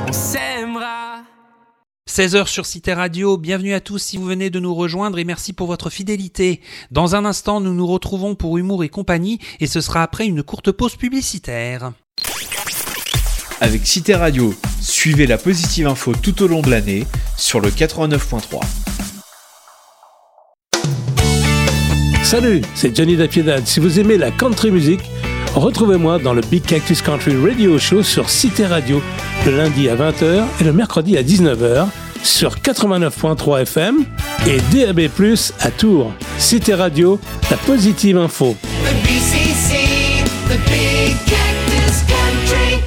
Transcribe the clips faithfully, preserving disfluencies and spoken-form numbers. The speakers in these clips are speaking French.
on s'aimera. seize heures sur Cité Radio, bienvenue à tous si vous venez de nous rejoindre et merci pour votre fidélité. Dans un instant, nous nous retrouvons pour Humour et compagnie et ce sera après une courte pause publicitaire. Avec Cité Radio, suivez la positive info tout au long de l'année sur le quatre-vingt-neuf point trois. Salut, c'est Johnny Dapiedad. Si vous aimez la country music, retrouvez-moi dans le Big Cactus Country Radio Show sur Cité Radio, le lundi à vingt heures et le mercredi à dix-neuf heures sur quatre-vingt-neuf point trois F M et D A B plus, à Tours. Cité Radio, la positive info. The B C C, the Big Cactus Country.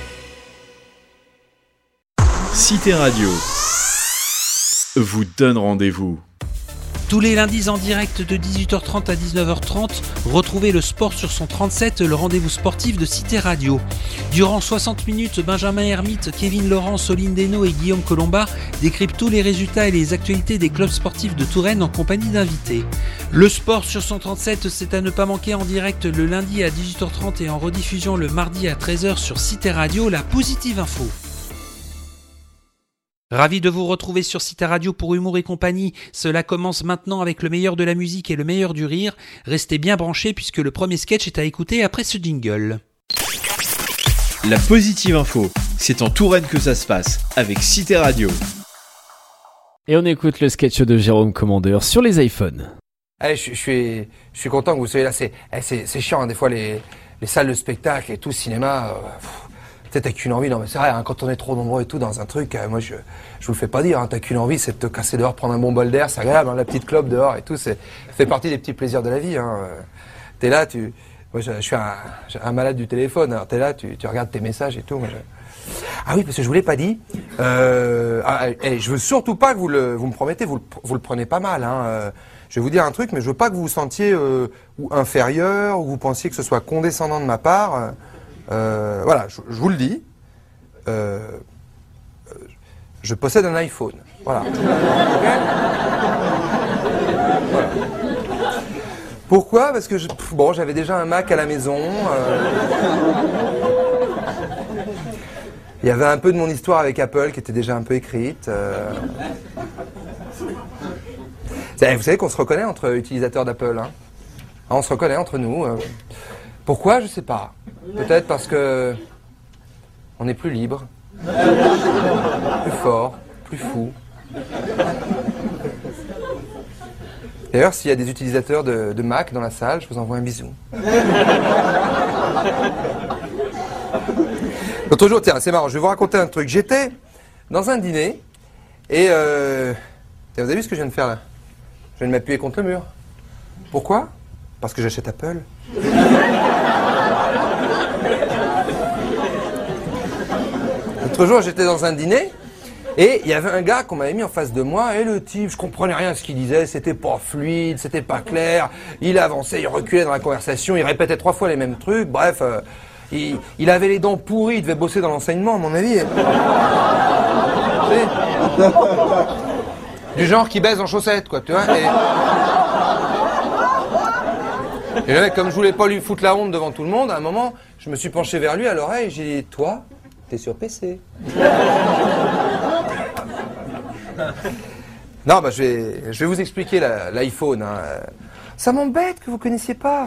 Cité Radio vous donne rendez-vous. Tous les lundis en direct de dix-huit heures trente à dix-neuf heures trente, retrouvez le sport sur son trente-sept, le rendez-vous sportif de Cité Radio. Durant soixante minutes, Benjamin Hermite, Kevin Laurent, Soline Desno et Guillaume Colomba décryptent tous les résultats et les actualités des clubs sportifs de Touraine en compagnie d'invités. Le sport sur son trente-sept, c'est à ne pas manquer en direct le lundi à dix-huit heures trente et en rediffusion le mardi à treize heures sur Cité Radio, la positive info. Ravi de vous retrouver sur Cité Radio pour Humour et compagnie. Cela commence maintenant avec le meilleur de la musique et le meilleur du rire. Restez bien branchés puisque le premier sketch est à écouter après ce jingle. La positive info, c'est en Touraine que ça se passe avec Cité Radio. Et on écoute le sketch de Jérôme Commandeur sur les iPhones. Allez, je, je suis, je suis content que vous soyez là. C'est, c'est, c'est chiant, hein, des fois, les, les salles de spectacle et tout, cinéma. Euh, Peut-être t'as qu'une envie, non mais c'est vrai, hein, quand on est trop nombreux et tout dans un truc, euh, moi je je vous le fais pas dire, hein, t'as qu'une envie, c'est de te casser dehors, prendre un bon bol d'air, c'est agréable, hein, la petite clope dehors et tout, c'est, ça fait partie des petits plaisirs de la vie. Hein. T'es là, tu, moi je, je suis un, un malade du téléphone, alors t'es là, tu, tu regardes tes messages et tout. Moi, je... Ah oui, parce que je vous l'ai pas dit, euh, ah, et je veux surtout pas que vous le, vous me promettez, vous le, vous le prenez pas mal. Hein, euh, je vais vous dire un truc, mais je veux pas que vous vous sentiez euh, ou inférieur ou vous pensiez que ce soit condescendant de ma part. Euh, Euh, voilà, je, je vous le dis, euh, je possède un iPhone. Voilà. Okay. Voilà. Pourquoi ? Parce que je, bon, j'avais déjà un Mac à la maison. Euh, il y avait un peu de mon histoire avec Apple qui était déjà un peu écrite. Euh, vous savez qu'on se reconnaît entre utilisateurs d'Apple. Hein. On se reconnaît entre nous. Euh, Pourquoi ? Je sais pas. Peut-être parce que on est plus libre, plus fort, plus fou. D'ailleurs, s'il y a des utilisateurs de, de Mac dans la salle, je vous envoie un bisou. L'autre jour, tiens, c'est marrant, je vais vous raconter un truc. J'étais dans un dîner et euh, vous avez vu ce que je viens de faire là ? Je viens de m'appuyer contre le mur. Pourquoi ? Parce que j'achète Apple. L'autre jour, j'étais dans un dîner et il y avait un gars qu'on m'avait mis en face de moi et le type, je comprenais rien à ce qu'il disait, c'était pas fluide, c'était pas clair, il avançait, il reculait dans la conversation, il répétait trois fois les mêmes trucs, bref, euh, il, il avait les dents pourries, il devait bosser dans l'enseignement à mon avis. Du genre qui baise en chaussettes, quoi, tu vois. Et... Et le mec, comme je voulais pas lui foutre la honte devant tout le monde, à un moment, je me suis penché vers lui à l'oreille et j'ai dit « Toi, t'es sur P C ». Non, bah je vais, je vais vous expliquer la, l'iPhone. Hein. Ça m'embête que vous connaissiez pas.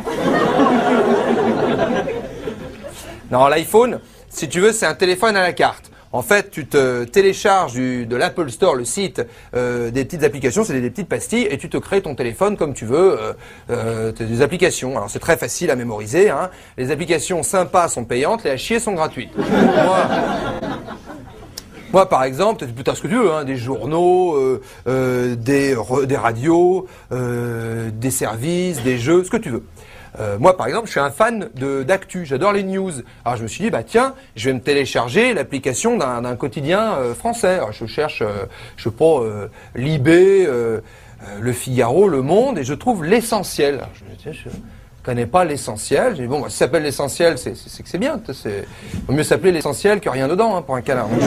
Non, l'iPhone, si tu veux, c'est un téléphone à la carte. En fait, tu te télécharges du, de l'Apple Store, le site, euh, des petites applications, c'est des, des petites pastilles, et tu te crées ton téléphone comme tu veux, euh, euh, des applications. Alors c'est très facile à mémoriser. Hein. Les applications sympas sont payantes, les à chier sont gratuites. Moi, moi par exemple, tu as ce que tu veux, hein, des journaux, euh, euh, des, re, des radios, euh, des services, des jeux, ce que tu veux. Euh, moi, par exemple, je suis un fan de, d'actu, j'adore les news. Alors je me suis dit, bah tiens, je vais me télécharger l'application d'un, d'un quotidien euh, français. Alors je cherche, euh, je sais pas, euh, Libé, euh, euh, Le Figaro, Le Monde, et je trouve l'essentiel. Alors, je me dis, tiens, je connais pas l'essentiel. J'ai dit, bon, bah, si ça s'appelle l'essentiel, c'est, c'est, c'est que c'est bien. C'est, vaut mieux s'appeler l'essentiel que rien dedans, hein, pour un canard. Donc, je,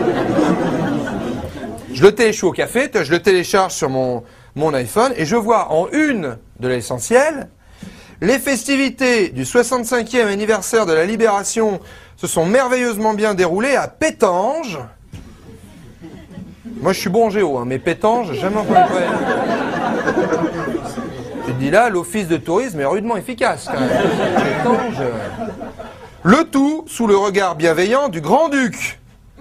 je le télécharge, je suis au café, je le télécharge sur mon, mon iPhone, et je vois en une de l'essentiel... Les festivités du soixante-cinquième anniversaire de la Libération se sont merveilleusement bien déroulées à Pétange. Moi, je suis bon en géo, hein, mais pétant, j'ai jamais entendu parler. Tu te dis là, l'office de tourisme est rudement efficace, quand même. Pétange. Le tout sous le regard bienveillant du grand-duc.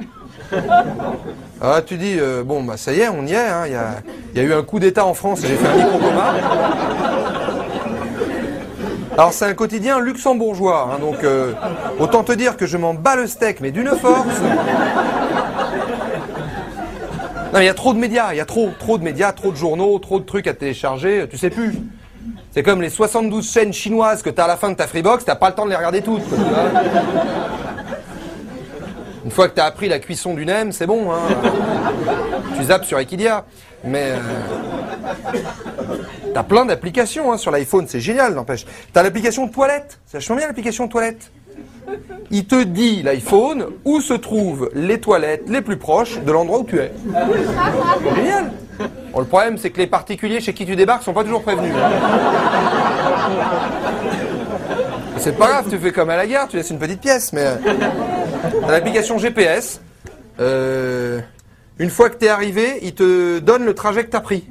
Ah, tu dis, euh, bon, bah ça y est, on y est. Il hein, y, y a eu un coup d'État en France et j'ai fait un micro-coma. Alors, c'est un quotidien luxembourgeois, hein, donc euh, autant te dire que je m'en bats le steak, mais d'une force. Non, il y a trop de médias, il y a trop, trop de médias, trop de journaux, trop de trucs à télécharger, tu sais plus. C'est comme les soixante-douze chaînes chinoises que tu as à la fin de ta Freebox, t'as pas le temps de les regarder toutes. Quoi, tu vois. Une fois que tu as appris la cuisson du nem, c'est bon. Hein. Tu zappes sur Equidia. Mais euh, tu as plein d'applications hein, sur l'iPhone, c'est génial, n'empêche. Tu as l'application toilette, c'est vachement bien l'application toilette. Il te dit, l'iPhone, où se trouvent les toilettes les plus proches de l'endroit où tu es. C'est génial. Bon, le problème, c'est que les particuliers chez qui tu débarques sont pas toujours prévenus. C'est pas grave, tu fais comme à la gare, tu laisses une petite pièce, mais... T'as l'application G P S. Euh, une fois que t'es arrivé, il te donne le trajet que t'as pris.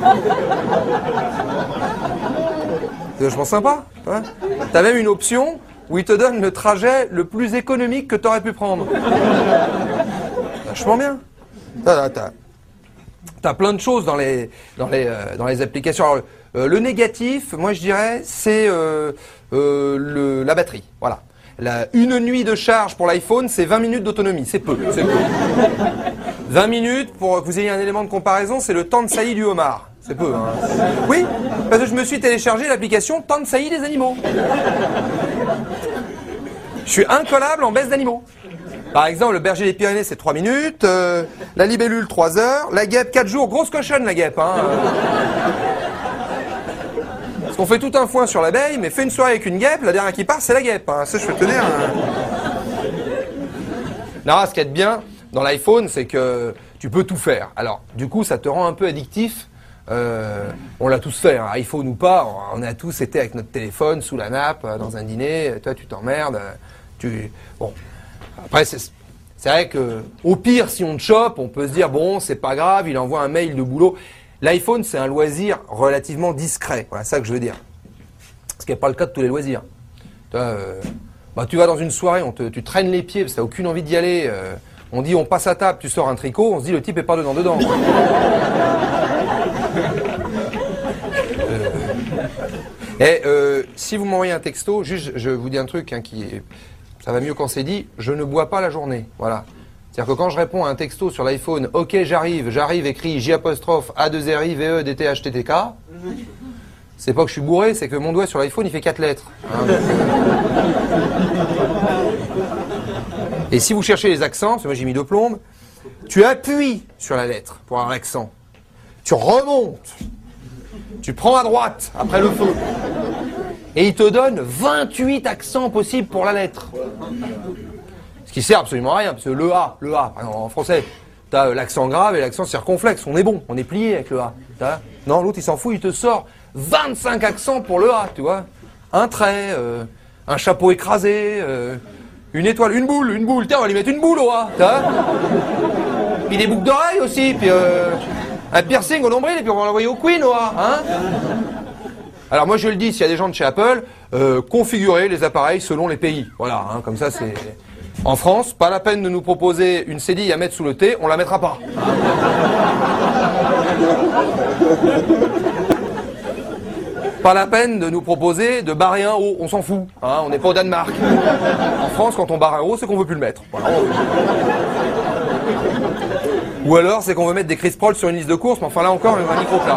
C'est vachement sympa. Hein. T'as même une option où il te donne le trajet le plus économique que t'aurais pu prendre. Vachement bien. T'as, t'as, t'as plein de choses dans les, dans les, euh, dans les applications. Alors, euh, le négatif, moi je dirais, c'est euh, euh, le, la batterie. Voilà. La, une nuit de charge pour l'iPhone, c'est vingt minutes d'autonomie. C'est peu, c'est peu. vingt minutes, pour que vous ayez un élément de comparaison, c'est le temps de saillie du homard. C'est peu, hein. Oui, parce que je me suis téléchargé l'application temps de saillie des animaux. Je suis incollable en baisse d'animaux. Par exemple, le berger des Pyrénées, c'est trois minutes. Euh, la libellule, trois heures. La guêpe, quatre jours. Grosse cochonne, la guêpe, hein. Parce qu'on fait tout un foin sur l'abeille, mais fait une soirée avec une guêpe, la dernière qui part, c'est la guêpe. Hein. Ça, je peux te dire. Hein. Non, ce qu'il y a de bien dans l'iPhone, c'est que tu peux tout faire. Alors, du coup, ça te rend un peu addictif. Euh, on l'a tous fait, hein. iPhone ou pas, on a tous été avec notre téléphone sous la nappe, dans un dîner. Toi, tu t'emmerdes. Tu... Bon. Après, c'est... c'est vrai que, au pire, si on te chope, on peut se dire, bon, c'est pas grave, il envoie un mail de boulot. L'iPhone, c'est un loisir relativement discret. Voilà, c'est ça que je veux dire. Ce qui n'est pas le cas de tous les loisirs. Tu, vois, euh, bah, tu vas dans une soirée, on te, tu traînes les pieds parce que tu n'as aucune envie d'y aller. Euh, on dit, on passe à table, tu sors un tricot, on se dit, le type est pas dedans, dedans. euh, et euh, si vous m'envoyez un texto, juste, je vous dis un truc hein, qui est, ça va mieux quand c'est dit, je ne bois pas la journée. Voilà. C'est-à-dire que quand je réponds à un texto sur l'iPhone, ok j'arrive, j'arrive écrit J apostrophe A deux R I V E D T H T T K, c'est pas que je suis bourré, c'est que mon doigt sur l'iPhone il fait quatre lettres. Hein, donc, euh... Et si vous cherchez les accents, parce que moi j'ai mis deux plombes, tu appuies sur la lettre pour avoir l'accent. Tu remontes, tu prends à droite après le feu, et il te donne vingt-huit accents possibles pour la lettre. Ce qui sert absolument à rien, parce que le A, le A, en français, t'as l'accent grave et l'accent circonflexe, on est bon, on est plié avec le A. T'as, non, l'autre il s'en fout, il te sort vingt-cinq accents pour le A, tu vois. Un trait, euh, un chapeau écrasé, euh, une étoile, une boule, une boule, tiens, on va lui mettre une boule au A, t'as. Puis des boucles d'oreilles aussi, puis euh, un piercing au nombril, et puis on va l'envoyer au Queen au A, hein. Alors moi je le dis, s'il y a des gens de chez Apple, euh, configurez les appareils selon les pays. Voilà, hein, comme ça c'est... En France, pas la peine de nous proposer une cédille à mettre sous le thé, on la mettra pas. Pas la peine de nous proposer de barrer un haut, on s'en fout, hein, on n'est pas au Danemark. En France, quand on barre un haut, c'est qu'on veut plus le mettre. Voilà, on veut... Ou alors, c'est qu'on veut mettre des Chris Paul sur une liste de courses, mais enfin là encore, il y a un micro-plat.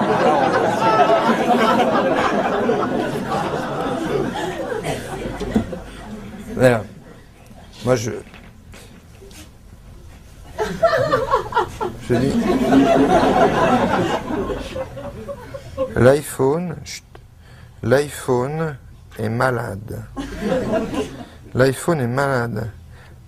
Voilà. Moi, je... Je dis... L'iPhone... Chut. L'iPhone est malade. L'iPhone est malade. Pourquoi ?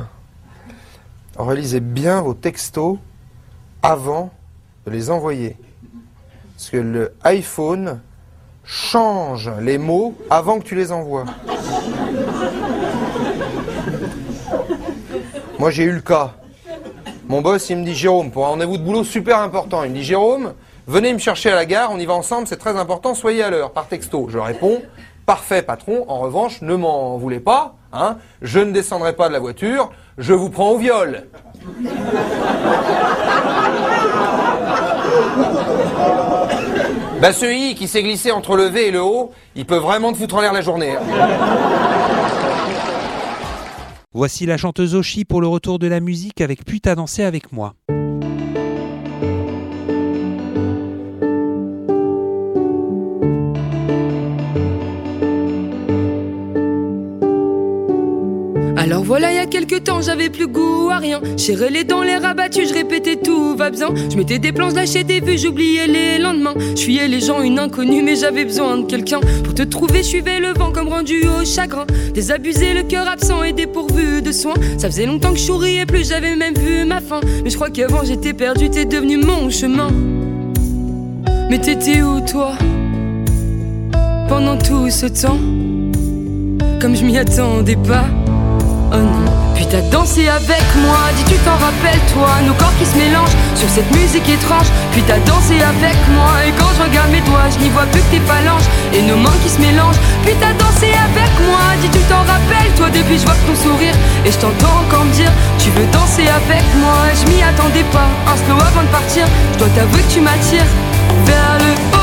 Relisez bien vos textos avant de les envoyer. Parce que le iPhone change les mots avant que tu les envoies. Moi, j'ai eu le cas. mon boss, il me dit, Jérôme, pour un rendez-vous de boulot super important, il me dit, Jérôme, venez me chercher à la gare, on y va ensemble, c'est très important, soyez à l'heure, par texto. Je réponds, parfait patron, en revanche, ne m'en voulez pas, hein, je ne descendrai pas de la voiture, je vous prends au viol. Bah ce I qui s'est glissé entre le V et le O, il peut vraiment te foutre en l'air la journée. Voici la chanteuse Oshi pour le retour de la musique avec Puis t'as dansé avec moi. Alors voilà, il y a quelques temps, j'avais plus goût à rien. Serré les dents, les rabattus, je répétais tout va bien. Je mettais des plans, je lâchais des vues, j'oubliais les lendemains. Je fuyais les gens, une inconnue, mais j'avais besoin de quelqu'un. Pour te trouver, je suivais le vent comme rendu au chagrin. Désabusé, le cœur absent et dépourvu de soins. Ça faisait longtemps que je souriais plus, j'avais même vu ma fin. Mais je crois qu'avant j'étais perdu, t'es devenu mon chemin. Mais t'étais où toi, pendant tout ce temps? Comme je m'y attendais pas. Oh non. Puis t'as dansé avec moi, dis tu t'en rappelles toi, nos corps qui se mélangent sur cette musique étrange. Puis t'as dansé avec moi, et quand je regarde mes doigts, je n'y vois plus que tes phalanges et nos mains qui se mélangent. Puis t'as dansé avec moi, dis tu t'en rappelles toi, depuis je vois que ton sourire. Et je t'entends encore me dire, tu veux danser avec moi. Je m'y attendais pas, un slow avant de partir. Je dois t'avouer que tu m'attires vers le haut.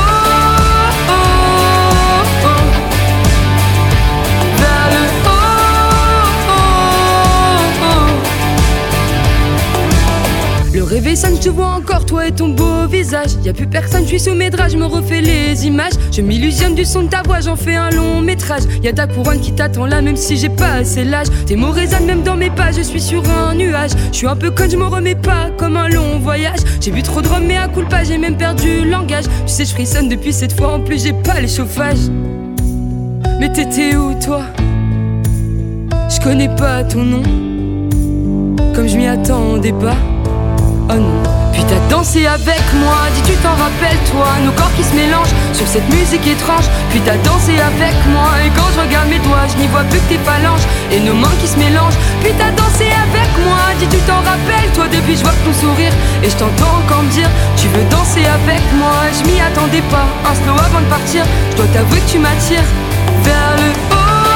Le réveil sonne, je te vois encore, toi et ton beau visage. Y'a plus personne, je suis sous mes draps, je me refais les images. Je m'illusionne du son de ta voix, j'en fais un long métrage. Y'a ta couronne qui t'attend là, même si j'ai pas assez l'âge. Tes mots résonnent même dans mes pas, je suis sur un nuage. Je suis un peu conne, je me remets pas, comme un long voyage. J'ai bu trop de rhum, mais à coup de pas, j'ai même perdu le langage. Tu sais, je frissonne depuis cette fois, en plus j'ai pas les chauffages. Mais t'étais où toi? Je connais pas ton nom, comme je m'y attendais pas. Oh non. Puis t'as dansé avec moi, dis tu t'en rappelles toi, nos corps qui se mélangent sur cette musique étrange. Puis t'as dansé avec moi, et quand je regarde mes doigts, je n'y vois plus que tes phalanges et nos mains qui se mélangent. Puis t'as dansé avec moi, dis tu t'en rappelles toi, depuis je vois que ton sourire. Et je t'entends encore me dire, tu veux danser avec moi. Je m'y attendais pas, un slow avant de partir. Je dois t'avouer que tu m'attires vers le haut.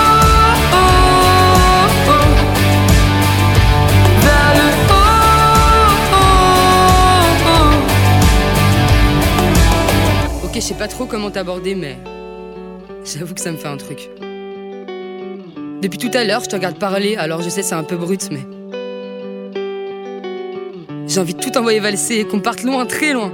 Je sais pas trop comment t'aborder, mais j'avoue que ça me fait un truc. Depuis tout à l'heure, je te regarde parler, alors je sais c'est un peu brut, mais j'ai envie de tout envoyer valser et qu'on parte loin, très loin.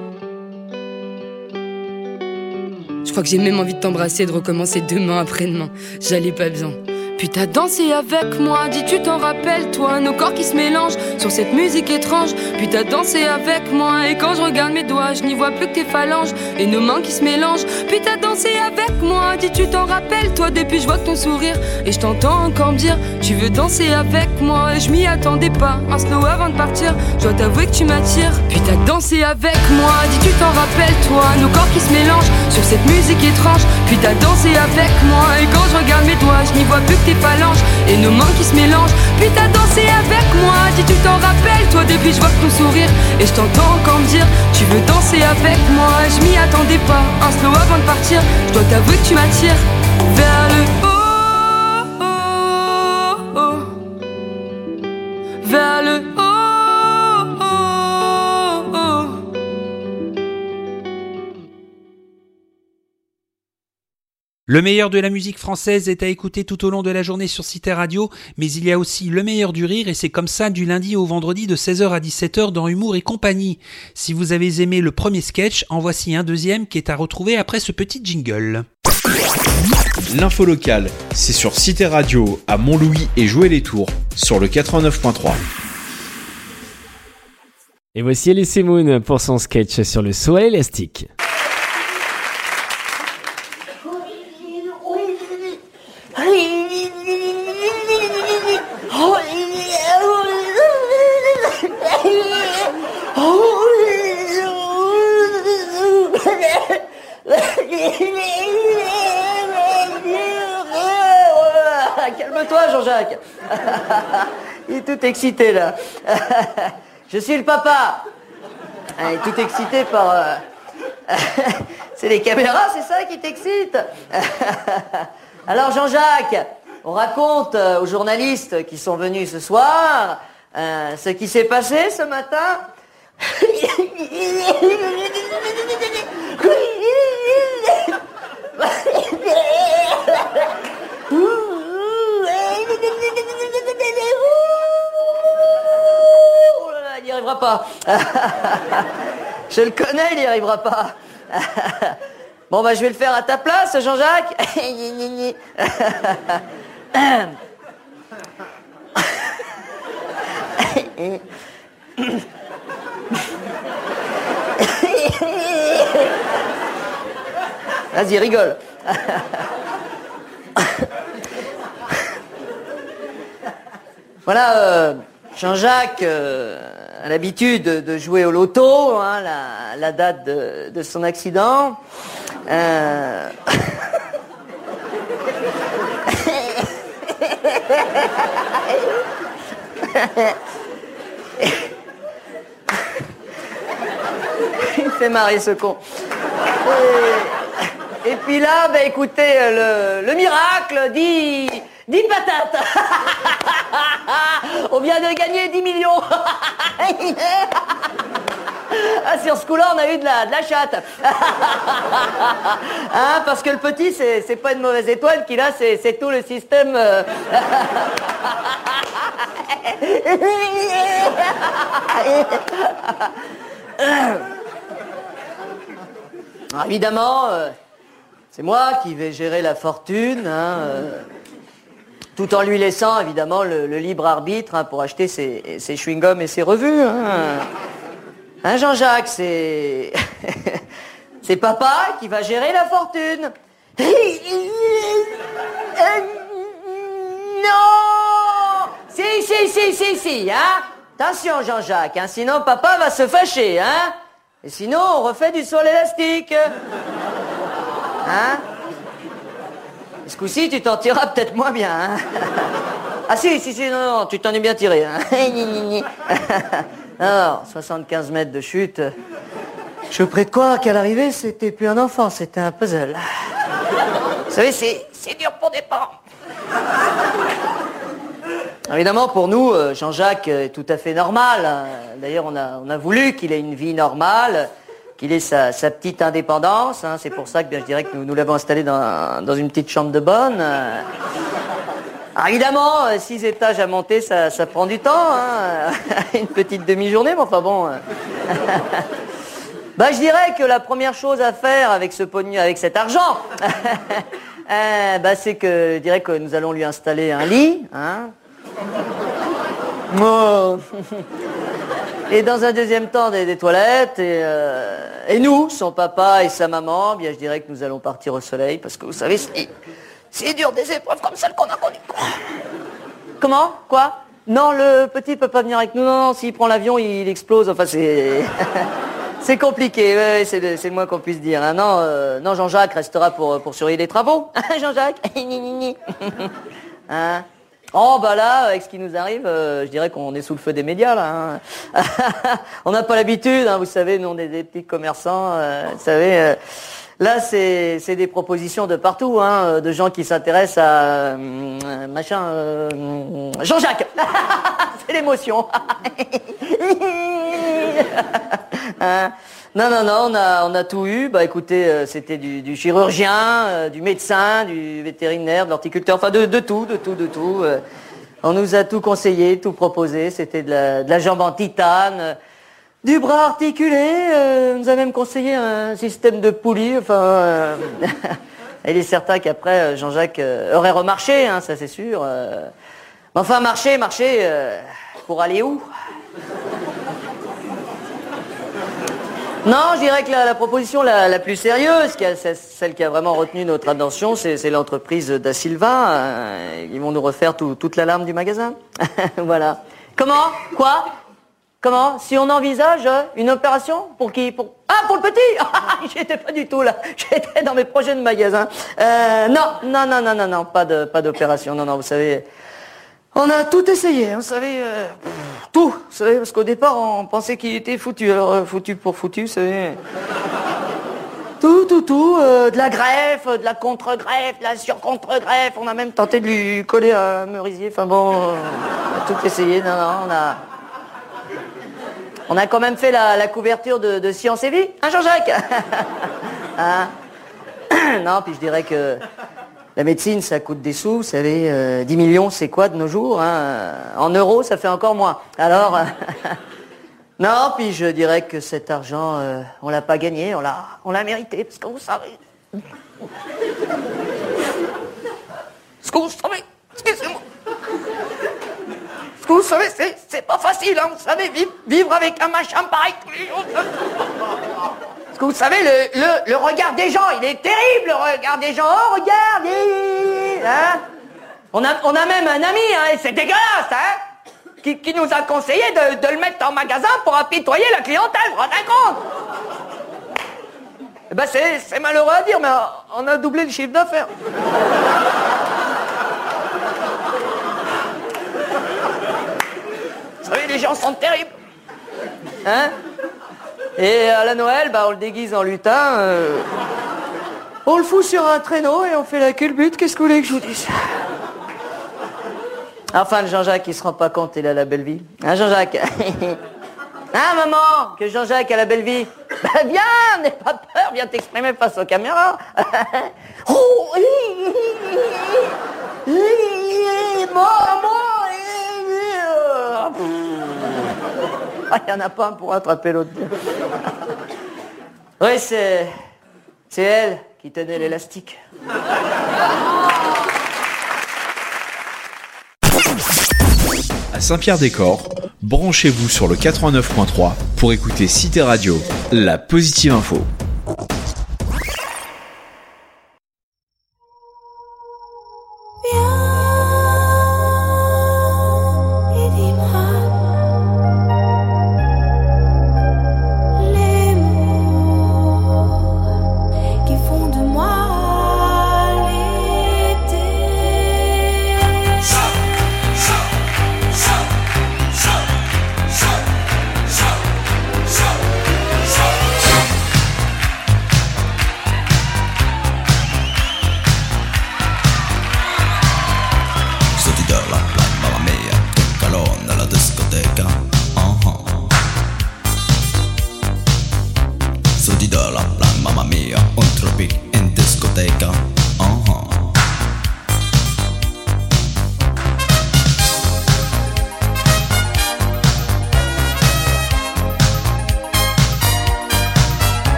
Je crois que j'ai même envie de t'embrasser et de recommencer demain après-demain. J'allais pas bien. Puis t'as dansé avec moi, dis tu t'en rappelles toi, nos corps qui se mélangent sur cette musique étrange. Puis t'as dansé avec moi, et quand je regarde mes doigts, je n'y vois plus que tes phalanges et nos mains qui se mélangent. Puis t'as dansé avec moi, dis tu t'en rappelles toi, depuis je vois que ton sourire. Et je t'entends encore me dire, tu veux danser avec moi. Et je m'y attendais pas, un slow avant de partir. Je dois t'avouer que tu m'attires. Puis t'as dansé avec moi, dis tu t'en rappelles toi, nos corps qui se mélangent sur cette musique étrange. Puis t'as dansé avec moi, et quand je regarde mes doigts, je n'y vois plus que tes phalanges et nos mains qui se mélangent. Puis t'as dansé avec moi, dis tu t'en rappelles toi, depuis je vois que ton sourire. Et je t'entends encore me dire, tu veux danser avec moi. Je m'y attendais pas, un slow avant de partir. Je dois t'avouer que tu m'attires vers le haut, oh, oh, vers le haut. Le meilleur de la musique française est à écouter tout au long de la journée sur Cité Radio, mais il y a aussi le meilleur du rire, et c'est comme ça du lundi au vendredi de seize heures à dix-sept heures dans Humour et compagnie. Si vous avez aimé le premier sketch, en voici un deuxième qui est à retrouver après ce petit jingle. L'info locale, c'est sur Cité Radio à Montlouis et Joué-les-Tours sur le quatre-vingt-neuf point trois. Et voici Elise Moon pour son sketch sur le saut à l'élastique. Calme-toi, Jean-Jacques. Il est tout excité là. Je suis le papa. Elle est tout excité par... Euh... c'est les caméras, c'est ça qui t'excite? Alors Jean-Jacques, on raconte euh, aux journalistes qui sont venus ce soir euh, ce qui s'est passé ce matin. Oh là là, il n'y arrivera pas. Je le connais, il n'y arrivera pas. Bon, bah, je vais le faire à ta place, Jean-Jacques. Vas-y, rigole. Voilà, euh, Jean-Jacques euh, a l'habitude de, de jouer au loto, hein, la, la date de, de son accident. Euh... Il fait marrer ce con. Et, et puis là, bah, écoutez, le, le miracle dit... dix patates. On vient de gagner dix millions. Ah, sur ce coup-là, on a eu de la, de la chatte. Hein, parce que le petit, c'est, c'est pas une mauvaise étoile qu'il a, c'est, c'est tout le système... Euh... Alors, évidemment, euh, c'est moi qui vais gérer la fortune, hein, euh, tout en lui laissant évidemment le, le libre arbitre, hein, pour acheter ses, ses chewing-gums et ses revues. Hein, hein Jean-Jacques, c'est c'est papa qui va gérer la fortune. Non. Si si si si si, hein. Attention Jean-Jacques, hein, sinon papa va se fâcher, hein. Et sinon, on refait du saut à l'élastique. Hein? Ce coup-ci, tu t'en tireras peut-être moins bien, hein? Ah si, si, si, non, non, tu t'en es bien tiré, hein? Alors, soixante-quinze mètres de chute. Je prie de croire qu'à l'arrivée, c'était plus un enfant, c'était un puzzle. Vous savez, c'est, c'est dur pour des parents. Évidemment, pour nous, Jean-Jacques est tout à fait normal. D'ailleurs, on a, on a voulu qu'il ait une vie normale, qu'il ait sa, sa petite indépendance. Hein. C'est pour ça que bien, je dirais que nous, nous l'avons installé dans, dans une petite chambre de bonne. Alors, évidemment, six étages à monter, ça, ça prend du temps. Hein. Une petite demi-journée, mais enfin bon. Bah, je dirais que la première chose à faire avec ce pognon, avec cet argent, euh, bah, c'est que je dirais que nous allons lui installer un lit. Hein. Oh. Et dans un deuxième temps, des, des toilettes. Et, euh, et nous, son papa et sa maman, bien, je dirais que nous allons partir au soleil. Parce que vous savez, c'est, c'est dur des épreuves comme celle qu'on a connues. Comment? Quoi? Non, le petit peut pas venir avec nous. Non, non, s'il prend l'avion, il explose. Enfin, c'est... c'est compliqué, ouais, c'est, le, c'est le moins qu'on puisse dire. Hein. Non, euh, non, Jean-Jacques restera pour, pour surveiller les travaux. Jean-Jacques. Hein? Oh bah là, avec ce qui nous arrive, euh, je dirais qu'on est sous le feu des médias là. Hein. On n'a pas l'habitude, hein, vous savez, nous on est des petits commerçants, euh, vous savez. Euh, là c'est, c'est des propositions de partout, hein, de gens qui s'intéressent à euh, machin. Euh, Jean-Jacques. C'est l'émotion. Hein. Non, non, non, on a, on a tout eu. Bah écoutez, euh, c'était du, du chirurgien, euh, du médecin, du vétérinaire, de l'horticulteur, enfin de, de tout, de tout, de tout. Euh, on nous a tout conseillé, tout proposé. C'était de la, de la jambe en titane, euh, du bras articulé. Euh, on nous a même conseillé un système de poulie. Enfin, euh, il est certain qu'après, Jean-Jacques euh, aurait remarché, hein, ça c'est sûr. Euh, mais enfin, marcher, marcher, euh, pour aller où ? Non, je dirais que la, la proposition la, la plus sérieuse, qui a, celle qui a vraiment retenu notre attention, c'est, c'est l'entreprise Da Silva. Euh, ils vont nous refaire tout, toute l'alarme du magasin. Voilà. Comment? Quoi? Comment? Si on envisage une opération? Pour qui? Pour... Ah, pour le petit? J'étais pas du tout là. J'étais dans mes projets de magasin. Euh, non, non, non, non, non, non, pas de, pas d'opération. Non, non, vous savez, on a tout essayé. Vous savez... Euh... tout, vous savez, parce qu'au départ, on pensait qu'il était foutu. Alors, euh, foutu pour foutu, vous savez. Tout, tout, tout, euh, de la greffe, de la contre-greffe, de la sur-contre-greffe. On a même tenté de lui coller un merisier. Enfin bon, euh, on a tout essayé. Non, non, on a... On a quand même fait la, la couverture de, de Science et Vie, hein Jean-Jacques? Hein? Non, puis je dirais que la médecine, ça coûte des sous, vous savez, euh, dix millions, c'est quoi de nos jours, hein? En euros, ça fait encore moins. Alors, non, puis je dirais que cet argent, euh, on l'a pas gagné, on l'a, on l'a mérité, parce que vous savez... Parce que vous savez, excusez-moi. Parce que vous savez, c'est, c'est pas facile, hein, vous savez, vivre, vivre avec un machin pareil tous les jours. Parce que vous savez, le, le, le regard des gens, il est terrible, le regard des gens. Oh, regardez, hein. On a, on a même un ami, hein, et c'est dégueulasse, hein, qui, qui nous a conseillé de, de le mettre en magasin pour apitoyer la clientèle, vous vous rendez compte? Eh ben, c'est, c'est malheureux à dire, mais on a doublé le chiffre d'affaires. Vous savez, les gens sont terribles. Hein? Et à la Noël, bah, on le déguise en lutin. Euh, on le fout sur un traîneau et on fait la culbute. Qu'est-ce que vous voulez que je vous dise? Enfin, le Jean-Jacques, il se rend pas compte, il a la belle vie. Hein, Jean-Jacques? Hein, maman? Que Jean-Jacques a la belle vie? Bah, viens, n'aie pas peur, viens t'exprimer face aux caméras. Oh, maman! Ah, il n'y en a pas un pour attraper l'autre. Oui, c'est... c'est elle qui tenait l'élastique. À Saint-Pierre-des-Corps, branchez-vous sur le quatre-vingt-neuf point trois pour écouter Cité Radio, la positive info.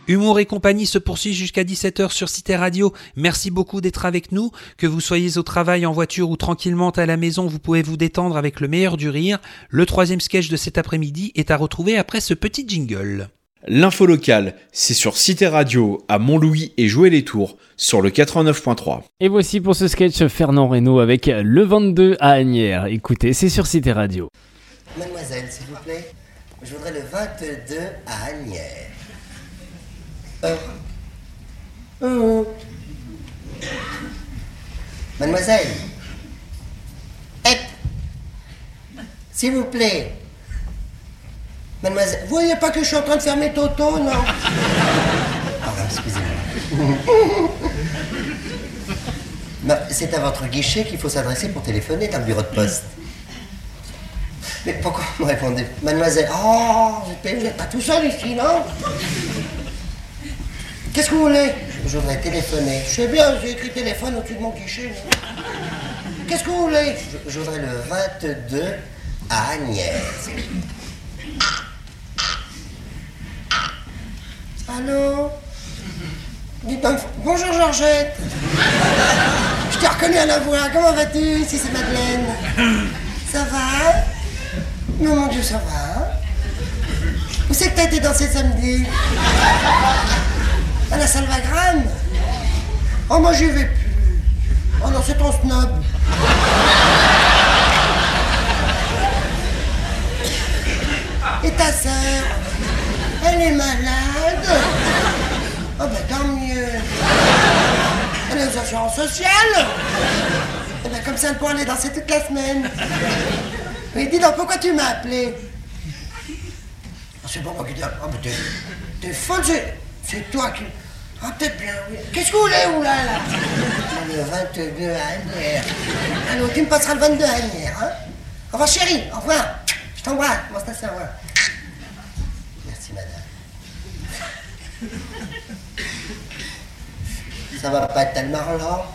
Humour et compagnie se poursuit jusqu'à dix-sept heures sur Cité Radio. Merci beaucoup d'être avec nous. Que vous soyez au travail, en voiture ou tranquillement à la maison, vous pouvez vous détendre avec le meilleur du rire. Le troisième sketch de cet après-midi est à retrouver après ce petit jingle. L'info locale, c'est sur Cité Radio à Montlouis et Joué-les-Tours sur le quatre-vingt-neuf point trois. Et voici pour ce sketch Fernand Reynaud avec le vingt-deux à Asnières. Écoutez, c'est sur Cité Radio. Mademoiselle, s'il vous plaît, je voudrais le vingt-deux à Asnières. Euh. Euh. Mademoiselle. Hé. S'il vous plaît. Mademoiselle, vous voyez pas que je suis en train de faire mes totos, non? Pardon, excusez-moi. Non, c'est à votre guichet qu'il faut s'adresser pour téléphoner dans le bureau de poste. Mais pourquoi vous me répondez? Mademoiselle, oh, vous n'êtes pas tout seul ici, non? Qu'est-ce que vous voulez? Je voudrais téléphoner. Je sais bien, j'ai écrit téléphone au-dessus de mon guichet. Qu'est-ce que vous voulez? je, je voudrais le vingt-deux à Agnès. Allô? Dis donc, bonjour Georgette. Je t'ai reconnu à la voix. Comment vas-tu? Ici c'est Madeleine. Ça va? Non, mon Dieu, ça va. Où c'est que t'as été danser samedi? À la Salvagram? Oh, moi j'y vais plus. Oh non, c'est ton snob. Et ta sœur? Elle est malade? Oh ben tant mieux. Elle est aux assurances sociales? Eh ben comme ça, elle pourra aller danser toute la semaine. Mais dis donc, pourquoi tu m'as appelé? Oh, c'est bon, moi qui t'ai... Oh ben t'es... T'es folle, c'est... C'est toi qui... Ah, peut-être bien, oui. Qu'est-ce que vous voulez, oulala? Le vingt-deux à Asnières. Allô, tu me passeras le vingt-deux à Asnières, hein? Au revoir, chérie, au revoir. Je t'embrasse, moi, c'est assez, au revoir. Merci, madame. Ça va pas être tellement lent.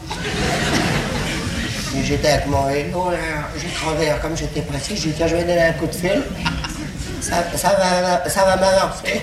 J'étais avec mon vélo, j'ai crevé, comme j'étais précis, j'ai dit, tiens, je vais donner un coup de fil. Ça, ça va, ça va m'avancer.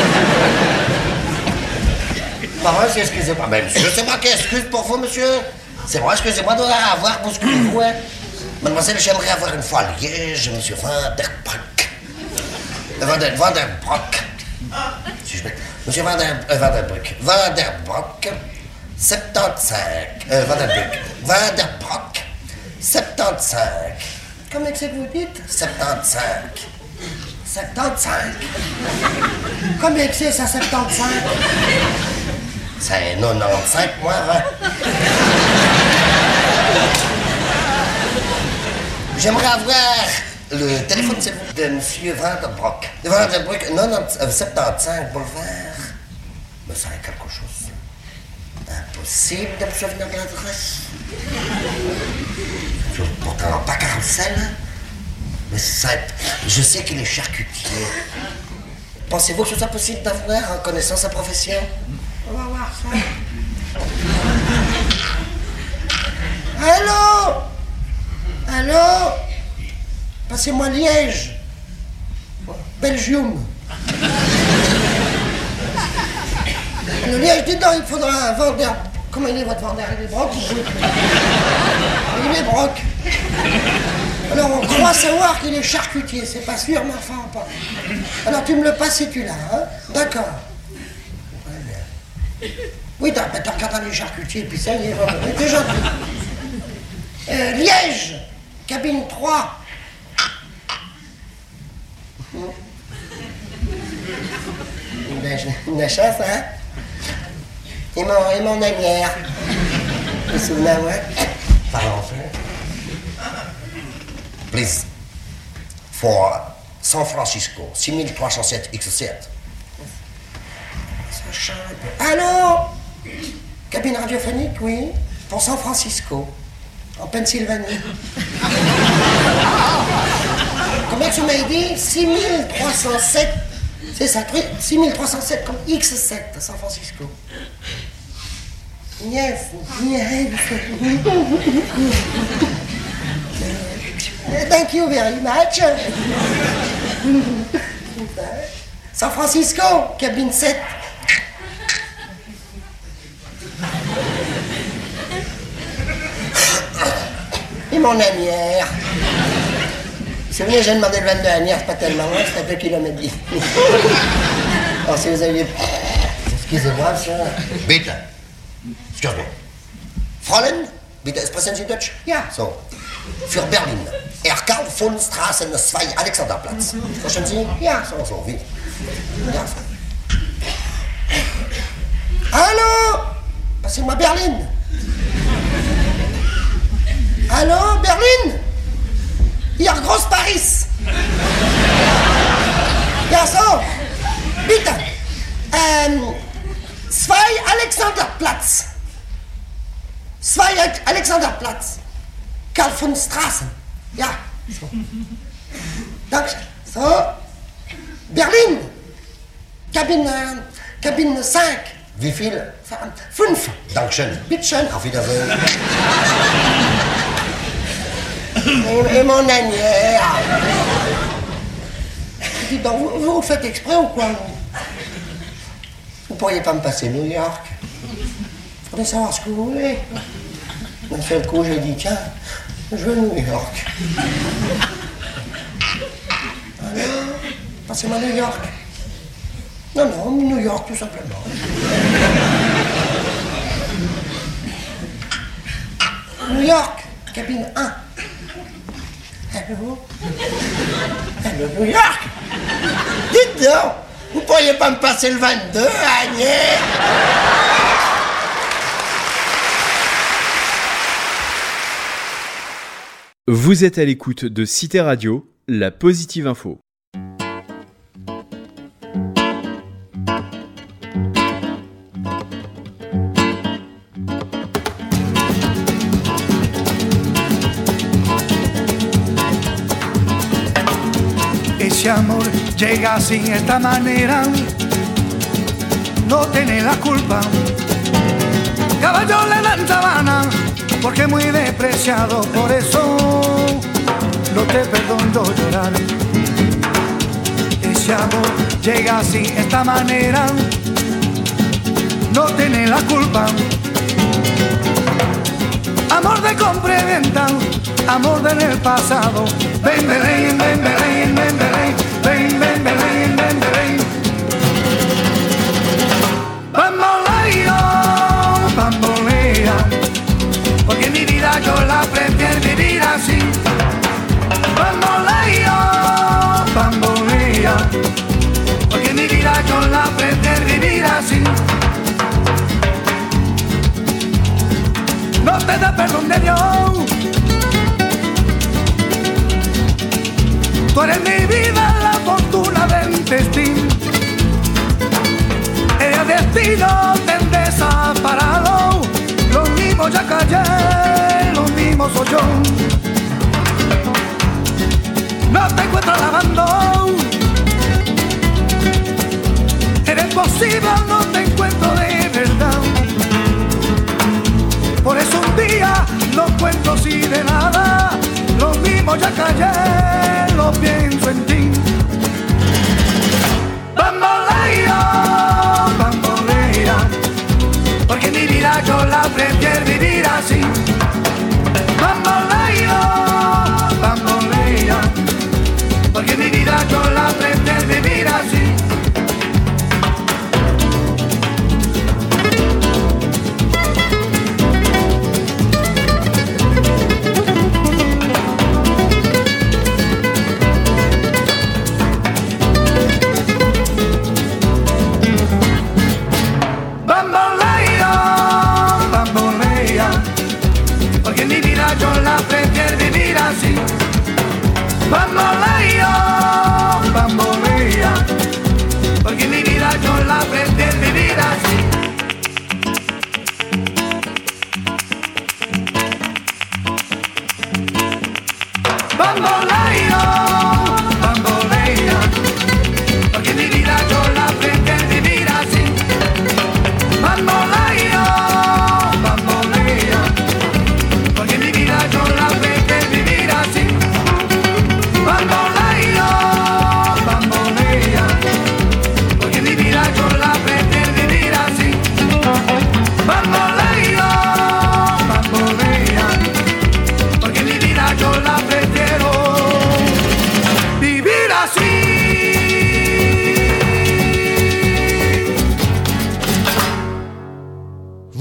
Pardon, excusez-moi. Mais monsieur, c'est moi qui excuse pour vous, monsieur. C'est moi, excusez-moi de avoir bousculé-vous, hein. Mademoiselle, j'aimerais avoir une fois à Liège, monsieur Van der Broek. Van der, Van der Broek. Si je mets... Monsieur Van der, euh, Van der Broek. Van der Broek, soixante-quinze. Euh, Van der Broek. Van der Broek, soixante-quinze. Comment c'est que vous dites? soixante-quinze. soixante-quinze. Combien que c'est, ça, soixante-quinze? C'est quatre-vingt-quinze moins vingt. J'aimerais avoir le téléphone de monsieur Van der Broek. Van der Broek, soixante-quinze boulevard. Me serait quelque chose. Impossible de me souvenir de l'adresse. Pourtant, pas Carrousel. Mais ça, je sais qu'il est charcutier. Pensez-vous que ce soit possible d'avoir, en connaissant sa profession? On va voir ça. Allô? Allô? Passez-moi Liège. Belgium. Le Liège, dis donc, il faudra un vendeur. Comment il est votre vendeur? Il est broc? Il est broc. Alors on croit savoir qu'il est charcutier, c'est pas sûr, mais enfin pas. Alors tu me le passes si tu l'as, hein? D'accord. Oui, t'as bah, regardé les charcutiers, puis ça y est, t'es gentil. Euh, Liège, cabine trois. Une de chance, hein? Et mon, et mon anière. Vous vous souvenez, ouais? Pardon, please. For San Francisco, six mille trois cent sept X sept. Ça change un peu. Allô? Cabine radiophonique, oui. Pour San Francisco, en Pennsylvanie. Combien que vous m'avez dit? six mille trois cent sept. C'est ça, six mille trois cent sept comme X sept à San Francisco. Yes, yes. Thank you very much. San Francisco, cabine sept. Et mon anière. Vous vous souvenez, j'ai demandé le vingt-deux à Anière, c'est pas tellement loin, c'est à deux kilomètres dix. Alors si vous aviez... Excusez-moi, ça... Bitte. Excuse me. Fräulein, bitte sprechen Sie Deutsch? Ja. So. Für Berlin. Erkarl von Straßen zwei Alexanderplatz. Verstehen Sie? Ja, so, so, wie? Ja. Allô? Passez-moi Berlin. Allô, Berlin? Hier Groß Paris. Ja, so. Bitte. Ähm, zwei Alexanderplatz. Zwei Alexanderplatz. Karl von Straßen. Ja, so. Danke. So. Berlin. Cabine, Cabine cinq. Wie viel? Fünf. Dankeschön. Bitteschön. Auf Wiedersehen. et, et mon anière. Dis donc, vous, vous faites exprès ou quoi? Vous pourriez pas me passer New York? Faudrait savoir ce que vous voulez. D'un seul coup, j'ai dit, tiens, je veux New York. Alors, passez-moi New York. Non, non, New York, tout simplement. New York, cabine un. Allô? Allô, New York? Dites donc, vous pourriez pas me passer le vingt-deux, Agnès? Vous êtes à l'écoute de Cité Radio, la positive info. Ese amor llega así, esta manera, no tiene la culpa. Caballo le dan sabana, porque muy despreciado, por eso no te perdono llorar. Ese amor llega así, esta manera, no tiene la culpa. Amor de compra y venta, amor del pasado. Ven, Belén, ven, Belén, ven, Belén, ven, ven, Belén, ven, Belén. Bamboleo, bambolea, porque mi vida yo la prefiero vivir así. Bamboleo, bambolea, porque mi vida yo la prefiero vivir así. No te da perdón de Dios. Tú eres mi vida, la fortuna del destino. El destino te han desamparado. Lo mismo ya callé, lo mismo soy yo. No te encuentro lavando. Eres posible, no te encuentro de verdad. Por eso un día no cuento así de nada. Lo mismo ya callé, lo pienso en ti. Bambolea, bambolea, porque mi vida yo la prefiero vivir así. Bambolea, bambolea, porque mi vida yo la prefiero vivir así.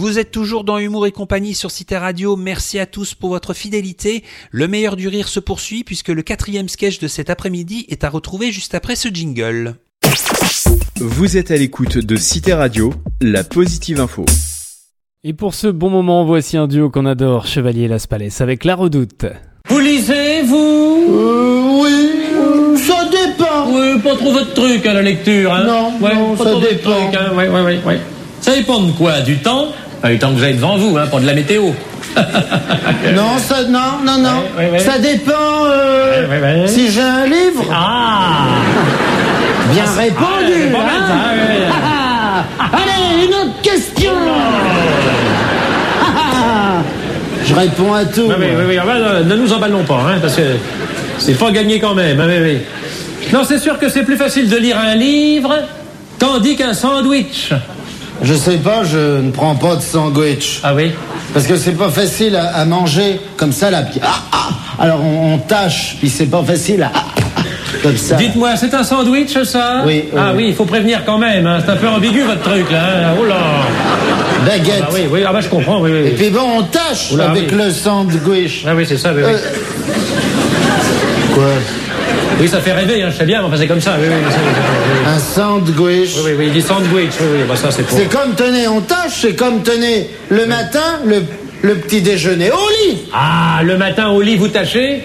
Vous êtes toujours dans Humour et compagnie sur Cité Radio. Merci à tous pour votre fidélité. Le meilleur du rire se poursuit puisque le quatrième sketch de cet après-midi est à retrouver juste après ce jingle. Vous êtes à l'écoute de Cité Radio, la positive info. Et pour ce bon moment, voici un duo qu'on adore, Chevalier Las Palais avec La Redoute. Vous lisez, vous Euh, oui, euh, ça dépend. Oui, pas trop votre truc à la lecture, hein. Non, ouais, non, pas ça trop votre dépend. truc, hein. Ouais, ouais, ouais, ouais. Ça dépend de quoi? Du temps? Enfin, du temps que vous avez devant vous, hein, pas de la météo. Non, ça, non, non, non. Ouais, ouais, ouais. Ça dépend euh, Ouais, ouais, ouais. si j'ai un livre. Ah! Bien Ah, répondu, c'est pas hein. mal, ça, ouais, ouais. Ah, ah. Allez, une autre question. Ah, ah. Je réponds à tout. Oui, oui, oui, oui. Ah, bah, ne nous emballons pas, hein, parce que c'est pas gagné quand même. Hein, oui, oui. Non, c'est sûr que c'est plus facile de lire un livre tandis qu'un sandwich. Je sais pas, je ne prends pas de sandwich. Ah oui? Parce que c'est pas facile à, à manger comme ça là. Puis, ah, ah. Alors on, on tâche, puis c'est pas facile à, ah, ah, comme ça. Dites-moi, c'est un sandwich, ça? Oui, oui, Ah oui. oui, il faut prévenir quand même. Hein. C'est un peu ambigu, votre truc, là. Hein. Oh là! Baguette. Ah bah oui, oui, ah bah je comprends, oui, oui. Et puis bon, on tâche Oula, avec oui. le sandwich. Ah oui, c'est ça, oui, oui. Euh, Quoi? Oui, ça fait rêver, hein, je sais bien, mais enfin, c'est comme ça, oui, oui. oui, oui, Un sandwich. oui, oui, oui, il dit sandwich, oui, oui, bah ça, c'est pour... C'est comme tenez, on tâche, c'est comme tenez le matin, le, le petit déjeuner au lit. Ah, le matin au lit, vous tâchez?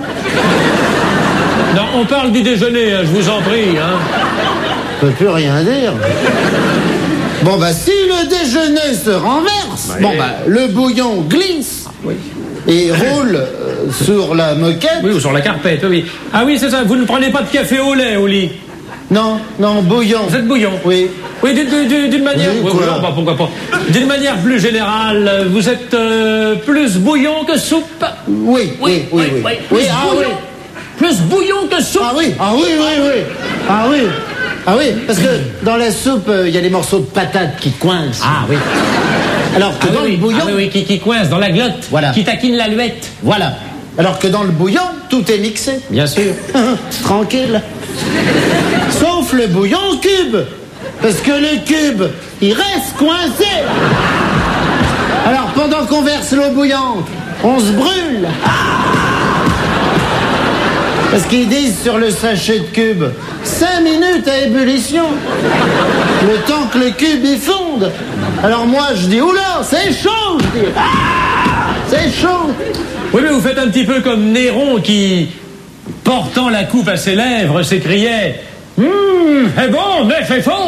Non, on parle du déjeuner, hein, je vous en prie, hein. Je peux plus rien dire. Bon bah si le déjeuner se renverse, Ouais. bon bah le bouillon glisse Oui. et roule euh, sur la moquette. Oui, ou sur la carpette, oui. Ah oui, c'est ça, vous ne prenez pas de café au lait au lit? Non, non, bouillon. Vous êtes bouillon? Oui. Oui, d'une- d'une d'une manière... Oui, oui, quoi? non, bah, pourquoi pas. D'une manière plus générale, vous êtes euh, plus bouillon que soupe? Oui, oui, oui, oui. Plus Oui, ah bouillon, oui. plus bouillon que soupe? Ah oui, ah oui, oui, oui. Ah oui. Ah oui, parce que dans la soupe, il y a les morceaux de patates qui coincent. Ah oui. Alors que Ah dans oui, le oui. bouillon, Ah oui, oui, qui, qui coince dans la glotte, Voilà. qui taquine la luette. voilà. Alors que dans le bouillon, tout est mixé. Bien sûr. Tranquille. Sauf le bouillon en cube. Parce que le cube, il reste coincé. Alors pendant qu'on verse l'eau bouillante, on se brûle. Parce qu'ils disent sur le sachet de cube, cinq minutes à ébullition. Le temps que le cube y fonde. Alors moi je dis, oula, c'est chaud, je dis. Ah, c'est chaud. Oui, mais vous faites un petit peu comme Néron qui, portant la coupe à ses lèvres, s'écriait « Hum, c'est bon, mais c'est faux !»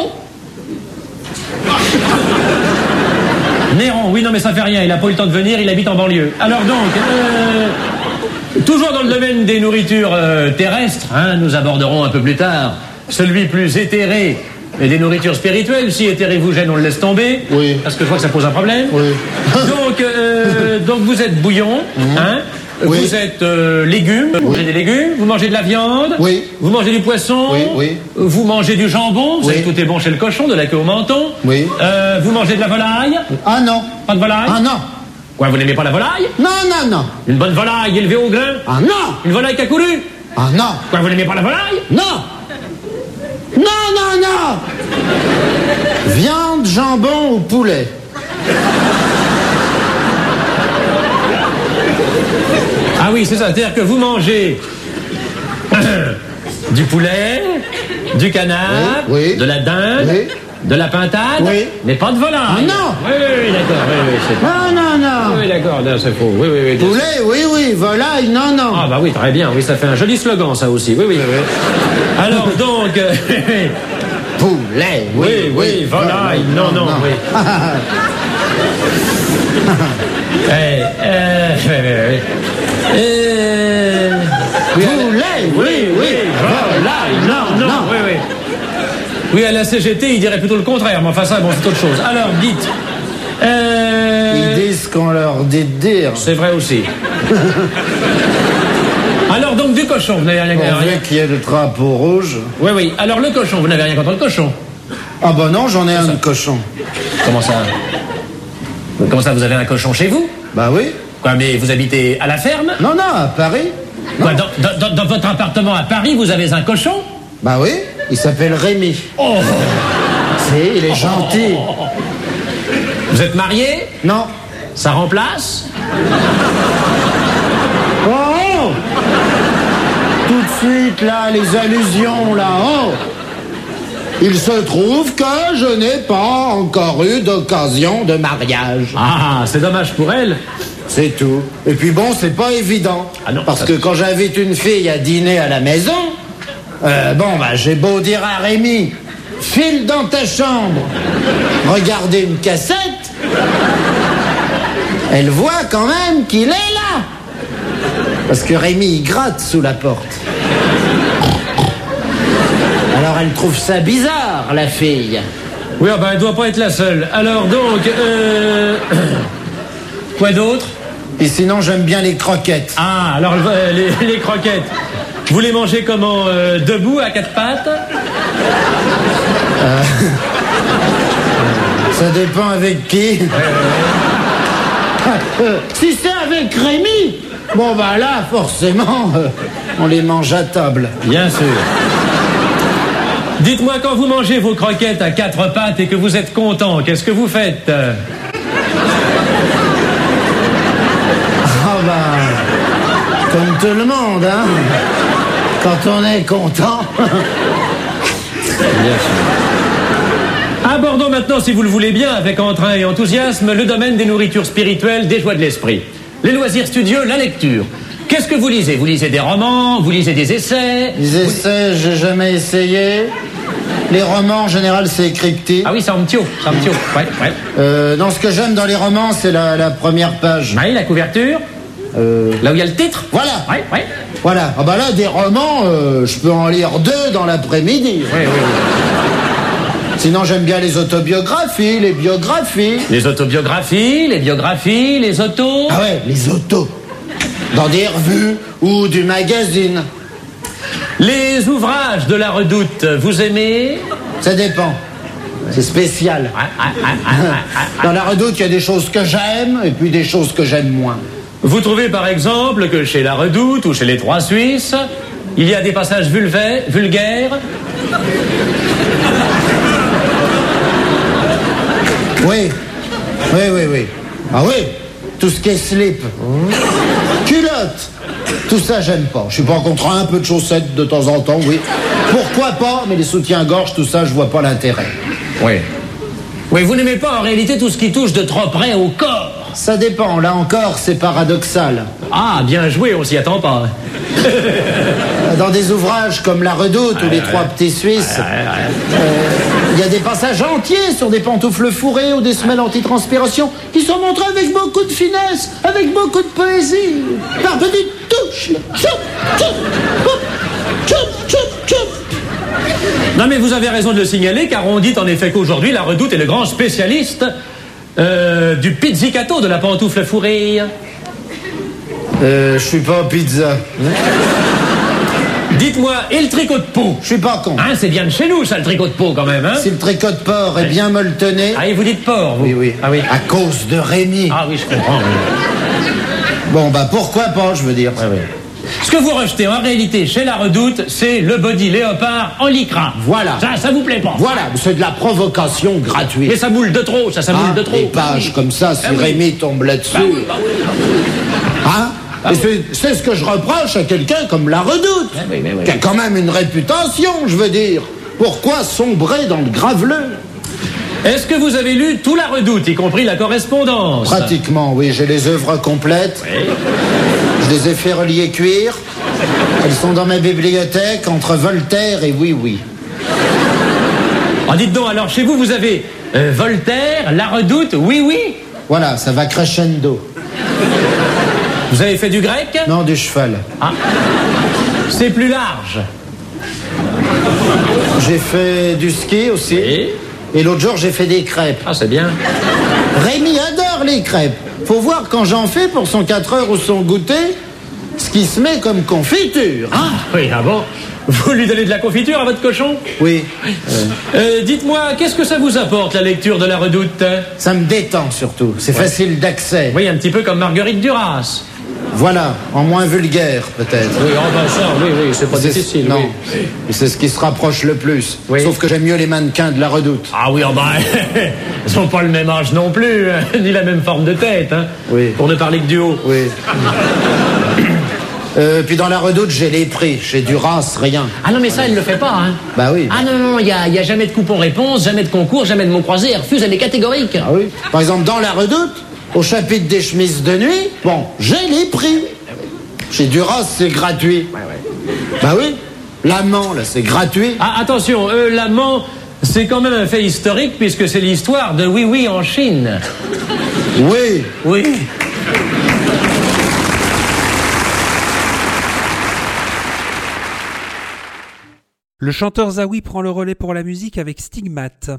Néron, oui, non, mais ça fait rien, il n'a pas eu le temps de venir, il habite en banlieue. Alors donc, euh, toujours dans le domaine des nourritures euh, terrestres, hein, nous aborderons un peu plus tard celui plus éthéré, et des nourritures spirituelles. Si éthéré vous gêne, on le laisse tomber. Oui. Parce que je vois que ça pose un problème. Oui. Donc, euh, donc vous êtes bouillon, hein. Oui. Vous êtes euh, légumes, vous mangez des légumes, vous mangez de la viande, Oui. vous mangez du poisson, Oui, oui. vous mangez du jambon, vous Oui. savez que tout est bon chez le cochon, de la queue au menton. Oui. Euh, vous mangez de la volaille, Ah non. pas de volaille. Ah non. Quoi, vous n'aimez pas la volaille? Non, non, non. Une bonne volaille élevée au grain? Ah non. Une volaille qui a couru? Ah non. Quoi, vous n'aimez pas la volaille? Non. Non, non, non. Viande, jambon ou poulet? Ah oui, c'est ça, c'est-à-dire que vous mangez du poulet, du canard, Oui, oui. de la dinde, Oui. de la pintade, Oui. mais pas de volaille. Ah non. Oui, oui, oui, d'accord, oui, oui, c'est Non, non, non. Oui, d'accord, non, c'est faux. Oui, oui, oui. Poulet, oui, oui. Volaille, non, non. Ah bah oui, très bien, oui, ça fait un joli slogan, ça aussi. Oui, oui. Alors donc, euh, Poulet, oui, oui, oui, volaille, non, non, oui. Eh, euh, oui, oui, oui. Euh, oui, à la- Poulet, oui, oui. volaille, non, non, oui, oui. Oui, à la C G T, il dirait plutôt le contraire, mais enfin ça, bon, c'est autre chose. Alors, dites. Euh, Ils disent qu'on leur dit de dire. C'est vrai aussi. Alors donc du cochon, vous n'avez rien Pourvu rien. qu'il y ait le drapeau rouge. Oui, oui. Alors le cochon, vous n'avez rien contre le cochon. Ah bah non, j'en ai un de cochon. Comment ça? Comment ça, vous avez un cochon chez vous? Bah oui. Quoi, mais vous habitez à la ferme? Non, non, à Paris. Quoi, dans, dans- dans- dans votre appartement à Paris, vous avez un cochon? Bah oui, il s'appelle Rémi. Oh! Si, il est gentil. Vous êtes marié? Non. Ça remplace? Oh! Tout de suite, là, les allusions, là, oh! Il se trouve que je n'ai pas encore eu d'occasion de mariage. Ah, c'est dommage pour elle. C'est tout. Et puis bon, c'est pas évident. Ah non, parce ça... que quand j'invite une fille à dîner à la maison, euh, bon, bah, j'ai beau dire à Rémi, file dans ta chambre, regardez une cassette, elle voit quand même qu'il est là. Parce que Rémi, il gratte sous la porte. Alors elle trouve ça bizarre, la fille. Oui, ah ben, elle doit pas être la seule. Alors donc, euh... quoi d'autre? Et sinon, j'aime bien les croquettes. Ah, alors euh, les, les croquettes. Vous les mangez comment? euh, Debout, à quatre pattes? euh... Ça dépend avec qui. Ouais, ouais. euh, si c'est avec Rémi, bon bah là, forcément, euh, on les mange à table. Bien sûr. Dites-moi, quand vous mangez vos croquettes à quatre pattes et que vous êtes content, qu'est-ce que vous faites? Ah bah, comme tout le monde, hein. Quand on est content. Bien sûr. Abordons maintenant, si vous le voulez bien, avec entrain et enthousiasme, le domaine des nourritures spirituelles, des joies de l'esprit. Les loisirs studieux, la lecture. Qu'est-ce que vous lisez? Vous lisez des romans? Vous lisez des essais? Les essais, j'ai jamais essayé. Les romans, en général, c'est crypté. Ah oui, c'est en mtio, c'est en mtio. Ouais, ouais. Euh, non, ce que j'aime dans les romans, c'est la, la première page. Oui, la couverture. Euh... Là où il y a le titre. Voilà. Ouais, ouais. Voilà. Ah bah là, des romans, euh, je peux en lire deux dans l'après-midi. Oui, oui, oui. Sinon, j'aime bien les autobiographies, les biographies. Les autobiographies, les biographies, les autos. Ah ouais, les autos. Dans des revues ou du magazine. Les ouvrages de la Redoute, vous aimez? Ça dépend. C'est spécial. Dans la Redoute, il y a des choses que j'aime et puis des choses que j'aime moins. Vous trouvez par exemple que chez la Redoute ou chez les Trois Suisses, il y a des passages vulvaires, vulgaires? Oui. Oui, oui, oui. Ah oui. Tout ce qui est slip. Culotte. Tout ça, j'aime pas. Je suis pas contre un peu de chaussettes de temps en temps, oui. Pourquoi pas, mais les soutiens-gorge, tout ça, je vois pas l'intérêt. Oui. Oui, vous n'aimez pas en réalité tout ce qui touche de trop près au corps. Ça dépend, là encore, c'est paradoxal. Ah, bien joué, on s'y attend pas. Dans des ouvrages comme La Redoute ou Les Trois Petits Suisses, il euh, y a des passages entiers sur des pantoufles fourrées ou des semelles antitranspiration qui sont montrés avec beaucoup de finesse, avec beaucoup de poésie, par petites touches. Tchoup, tchoup, tchoup, tchoup, tchoup. Non mais vous avez raison de le signaler, car on dit en effet qu'aujourd'hui la Redoute est le grand spécialiste euh, du pizzicato, de la pantoufle fourrée. Euh, je suis pas pizza. Dites-moi, et le tricot de peau? Je suis pas con. Hein, c'est bien de chez nous, ça, le tricot de peau, quand même, hein? Si le tricot de porc est bien molletonné... Ah, et vous dites porc, vous? Oui, oui. Ah oui. À cause de Rémi. Ah oui, je comprends, oui. Bon, bah, pourquoi pas, je veux dire. Ouais, ouais. Ce que vous rejetez, en réalité, chez la Redoute, c'est le body léopard en lycra. Voilà. Ça, ça vous plaît pas? Voilà, c'est de la provocation gratuite. Mais ça moule de trop, ça, ça moule ah, de trop. Des pages comme ça, si ah, oui. Rémi tombe là-dessus... Bah oui, bah oui, bah oui. Hein? Ah, oui. C'est ce que je reproche à quelqu'un comme la Redoute, ah, oui, oui, oui. qui a quand même une réputation, je veux dire. Pourquoi sombrer dans le graveleux? Est-ce que vous avez lu tout la Redoute, y compris la correspondance? Pratiquement, oui. J'ai les œuvres complètes. Oui. Je les ai fait relier cuir. Elles sont dans ma bibliothèque, entre Voltaire et Oui Oui. Ah, dites donc, alors chez vous, vous avez euh, Voltaire, la Redoute, Oui Oui. Voilà, ça va crescendo. Vous avez fait du grec? Non, du cheval. Ah. C'est plus large. J'ai fait du ski aussi. Oui. Et l'autre jour, j'ai fait des crêpes. Ah, c'est bien. Rémi adore les crêpes. Faut voir quand j'en fais pour son quatre heures ou son goûter, ce qui se met comme confiture. Ah, oui, ah bon? Vous lui donnez de la confiture à votre cochon? Oui. Euh, euh, dites-moi, qu'est-ce que ça vous apporte, la lecture de la Redoute? Ça me détend, surtout. C'est ouais. facile d'accès. Oui, un petit peu comme Marguerite Duras. Voilà, en moins vulgaire peut-être. Oui, oh ben ça, oui, oui, c'est pas C'est- difficile. Non, Oui. c'est ce qui se rapproche le plus. Oui. Sauf que j'aime mieux les mannequins de la Redoute. Ah oui, oh ben, ils sont pas le même âge non plus, hein, ni la même forme de tête, hein. Oui. Pour ne parler que du haut. Oui. Euh, puis dans la Redoute, j'ai les prix. Chez Duras, rien. Ah non, mais ça, elle le fait pas, hein. Bah oui. Ah non, non, il y a, y a jamais de coupon-réponse, jamais de concours, jamais de mots croisés. Elle refuse, elle est catégorique. Ah oui. Par exemple, dans la Redoute, au chapitre des chemises de nuit, bon, j'ai les prix. Chez Duras, c'est gratuit. Bah oui. L'amant, là, c'est gratuit. Ah, attention, euh, l'amant, c'est quand même un fait historique puisque c'est l'histoire de Oui Oui en Chine. Oui. Oui. Le chanteur Zawi prend le relais pour la musique avec Stigmate.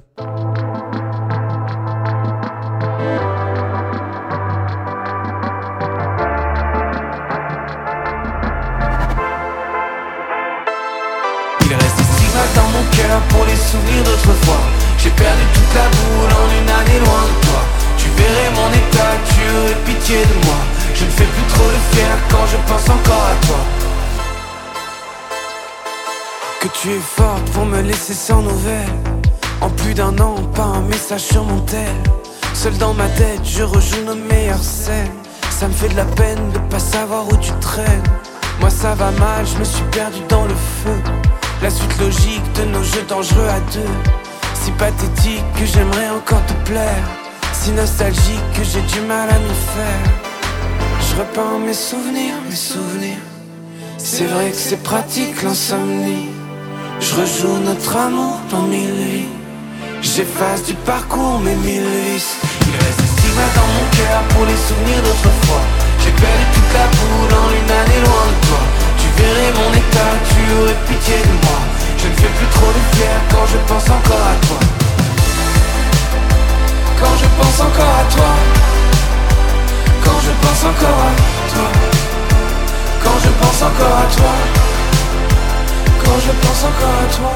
Il reste des stigmates dans mon cœur pour les souvenirs d'autrefois. J'ai perdu toute la boule en une année loin de toi. Tu verrais mon état, tu aurais pitié de moi. Je ne fais plus trop le fier quand je pense encore à toi. Que tu es forte pour me laisser sans nouvelles. En plus d'un an, pas un message sur mon tel. Seul dans ma tête, je rejoue nos meilleures scènes. Ça me fait de la peine de pas savoir où tu traînes. Moi ça va mal, je me suis perdu dans le feu. La suite logique de nos jeux dangereux à deux. Si pathétique que j'aimerais encore te plaire. Si nostalgique que j'ai du mal à m'y faire. Je repeins mes souvenirs, mes souvenirs. C'est vrai que c'est pratique l'insomnie. Je rejoue notre amour dans mille vies. J'efface du parcours mes mille vices. Il reste des stigmates dans mon cœur pour les souvenirs d'autrefois. J'ai perdu toute la boule en une année loin de toi. Tu verrais mon état, tu aurais pitié de moi. Je ne fais plus trop le fier quand je pense encore à toi. Quand je pense encore à toi. Quand je pense encore à toi. Quand je pense encore à toi. Quand je pense encore à toi.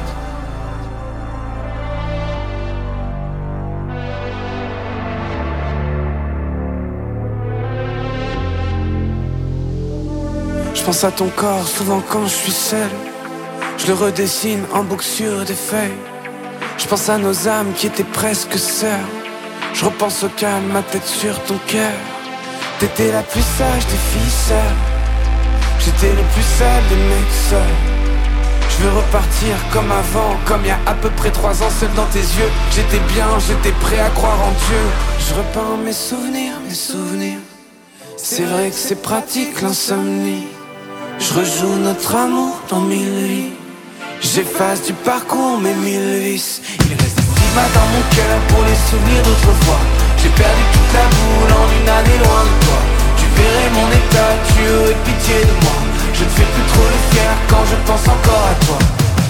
Je pense à ton corps souvent quand je suis seul. Je le redessine en boucle sur des feuilles. Je pense à nos âmes qui étaient presque sœurs. Je repense au calme, ma tête sur ton cœur. T'étais la plus sage des filles seules. J'étais le plus sale des mecs seuls. Je veux repartir comme avant, comme il y a à peu près trois ans, seul dans tes yeux. J'étais bien, j'étais prêt à croire en Dieu. Je repeins mes souvenirs, mes souvenirs. C'est vrai que c'est pratique l'insomnie. Je rejoue notre amour dans mille vies. J'efface du parcours mes mille vices. Il reste des stigmates dans mon cœur pour les souvenirs d'autrefois. J'ai perdu toute la boule en une année loin de toi. Tu verrais mon état, tu aurais pitié de moi. Je ne fais plus trop le fier quand je pense encore à toi.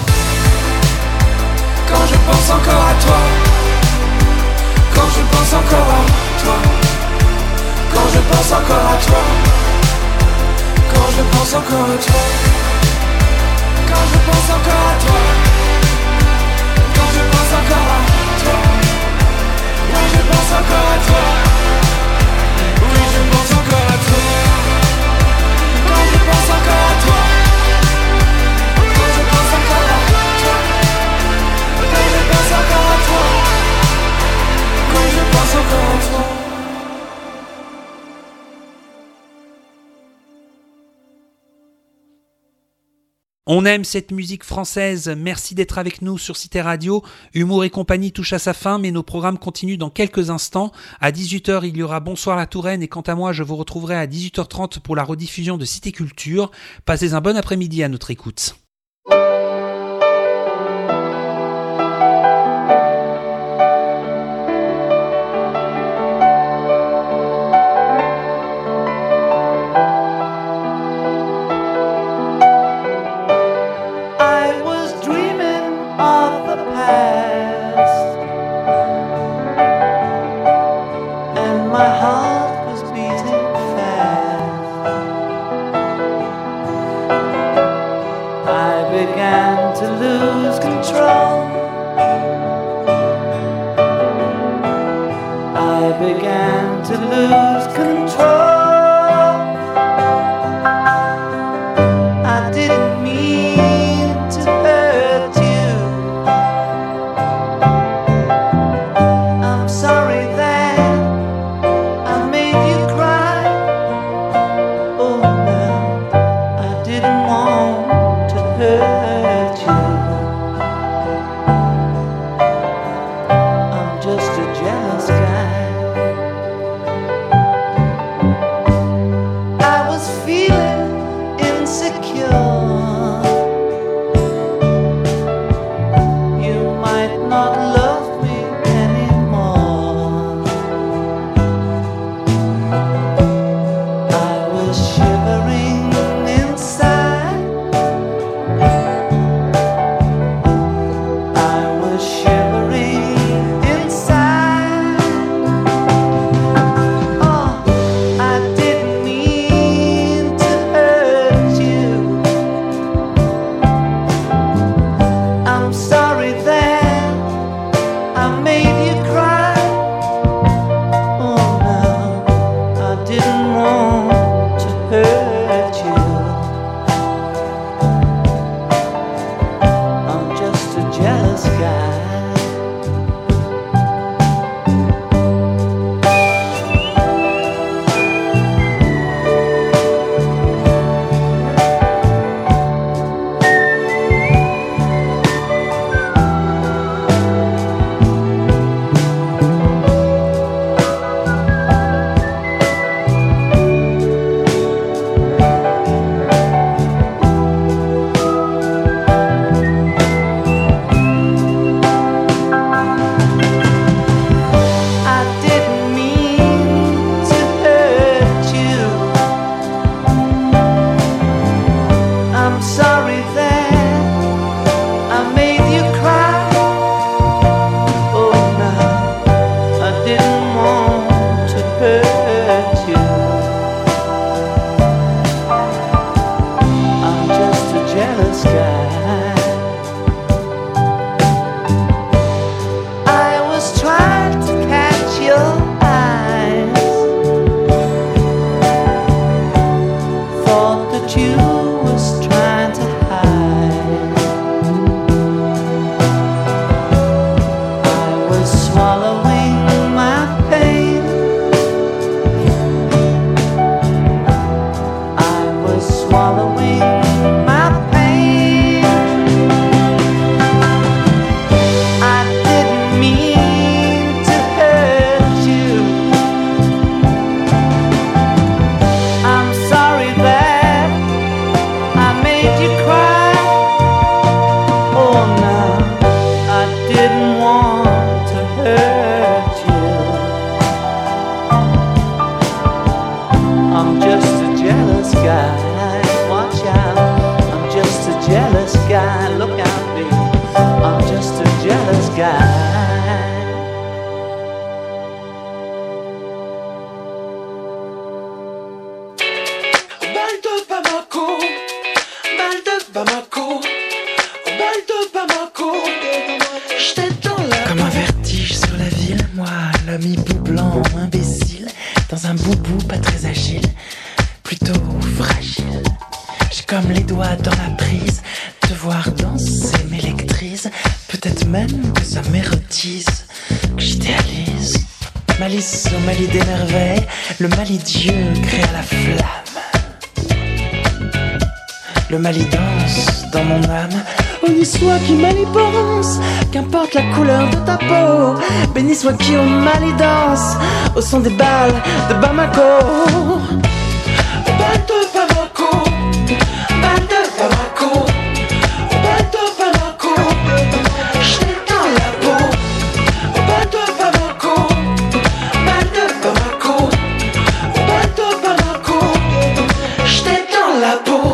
Quand je pense encore à toi. Quand je pense encore à toi. Quand je pense encore à toi. Quand je pense encore à toi. Quand je pense encore à toi. Quand je pense encore à toi. Oui, je pense encore à toi. Oui, je pense encore à toi. Quand je pense encore à toi. Quand je pense encore à toi. Quand je pense encore à toi. Oui, je pense encore à toi. On aime cette musique française, merci d'être avec nous sur Cité Radio. Humour et compagnie touche à sa fin, mais nos programmes continuent dans quelques instants. À dix-huit heures, il y aura Bonsoir la Touraine, et quant à moi, je vous retrouverai à dix-huit heures trente pour la rediffusion de Cité Culture. Passez un bon après-midi à notre écoute. I began to lose control. sky. Bal de Bamako, bal de Bamako, bal de Bamako, j'étais dans la... Comme un vertige sur la ville, moi, l'homme hibou blanc, imbécile, dans un boubou pas très agile, plutôt fragile. J'ai comme les doigts dans la prise, te voir danser m'électrise, peut-être même que ça m'érotise, que j'idéalise. Malice au Mali des merveilles, le Mali Dieu crée à la flamme. Le Mali danse dans mon âme. Honni soit qui mal y pense, qu'importe la couleur de ta peau. Béni soit qui au mal y danse, au son des balles de Bamako. Bal de Bamako, bal de Bamako, bal de Bamako, j'étais dans la peau. Bal de Bamako, bal de Bamako, bal de Bamako, j'étais dans la peau.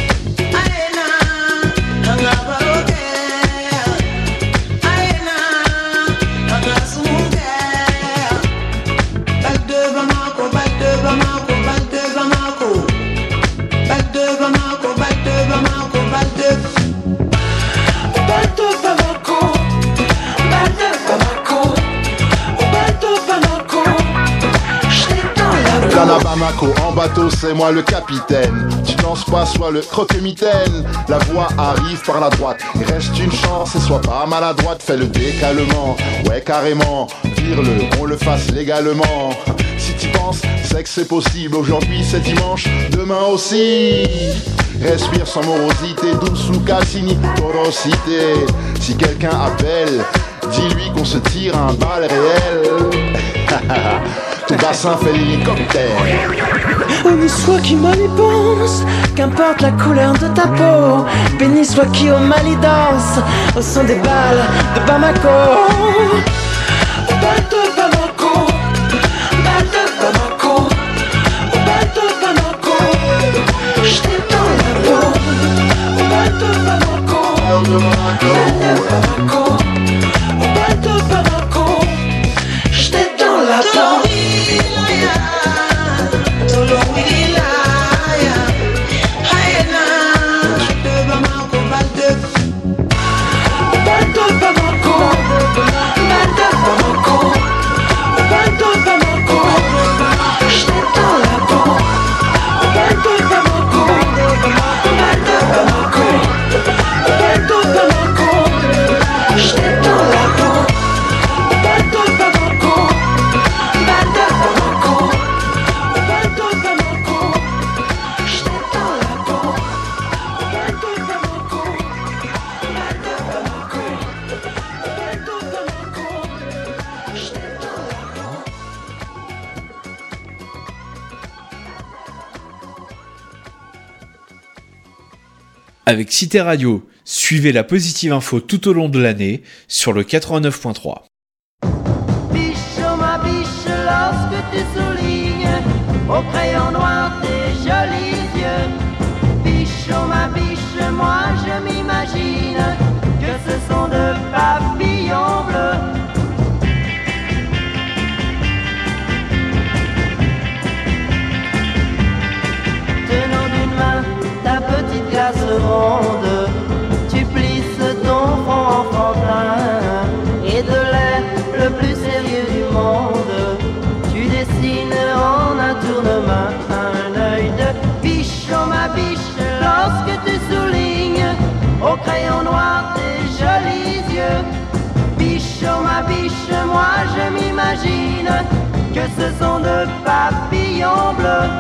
À Bamako, en bateau, c'est moi le capitaine. Tu danses pas, sois le croque-mitaine. La voix arrive par la droite. Il reste une chance et sois pas maladroite. Fais le décalement, ouais carrément. Vire-le, qu'on le fasse légalement. Si t'y penses, c'est que c'est possible. Aujourd'hui c'est dimanche, demain aussi. Respire sans morosité, douce ou Cassini, porosité. Si quelqu'un appelle, dis-lui qu'on se tire un bal réel. Ton bassin fait l'hélicoptère. Honni soit qui mal y pense, qu'importe la couleur de ta peau. Béni soit qui au mal y danse, au son des balles de Bamako. Bal de Bamako, bal de Bamako, bal de Bamako, j'étais dans la peau. Bal de Bamako, bal de Bamako, bal de Bamako, j'étais dans la peau. Avec Cité Radio, suivez la positive info tout au long de l'année sur le quatre-vingt-neuf point trois. Biche, oh ma biche, lorsque tu soulignes au crayon noir tes jolis yeux. Biche, oh ma biche, moi je m'imagine que ce sont de papillons bleus. Tenant d'une main ta petite glace ronde, tu plisses ton front enfantin et de l'air le plus sérieux du monde, tu dessines en un tournement un œil de biche, oh ma biche, lorsque tu soulignes au crayon noir tes jolis yeux. Biche, oh ma biche, moi je m'imagine que ce sont de papillons bleus.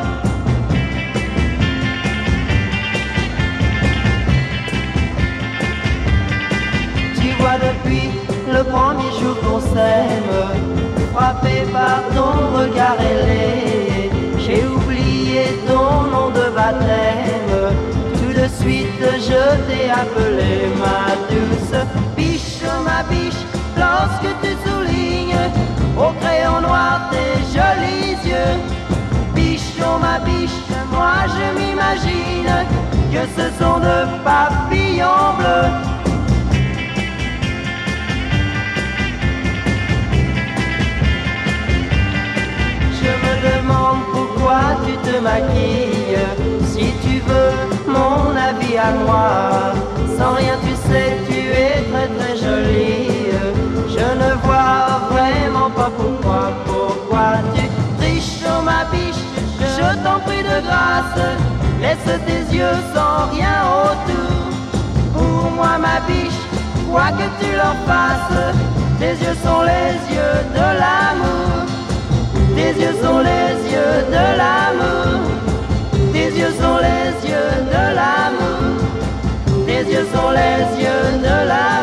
Tu vois depuis le premier jour qu'on s'aime, frappé par ton regard ailé, j'ai oublié ton nom de baptême. Tout de suite je t'ai appelé ma douce biche, ma biche, lorsque tu soulignes au crayon noir tes jolis yeux. Biche, oh ma biche, moi je m'imagine que ce sont de papillons bleus. te maquille. Si tu veux mon avis à moi, sans rien tu sais, tu es très très jolie. Je ne vois vraiment pas pourquoi, pourquoi tu triches sur ma biche. Je t'en prie de grâce, laisse tes yeux sans rien autour. Pour moi ma biche, quoi que tu leur fasses, tes yeux sont les yeux de l'amour. Tes yeux sont les yeux de l'amour. Tes yeux sont les yeux de l'amour. Tes yeux sont les yeux de l'amour.